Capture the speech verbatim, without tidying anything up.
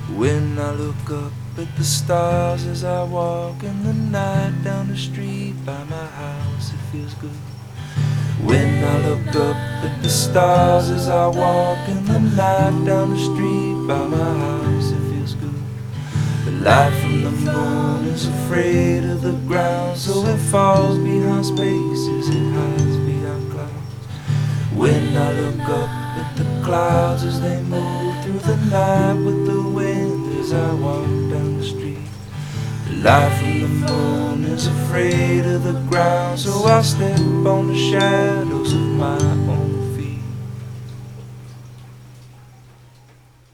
When I look up at the stars as I walk in the night down the street by my house, it feels good. When I look up at the stars as I walk in the night down the street by my house, it feels good. The light from the moon is afraid of the ground, so it falls behind spaces, it hides behind clouds. When I look up at the clouds as they move through the night with the wind as I walk down the street, the light from the moon is afraid of the ground, so I step on the shadows of my own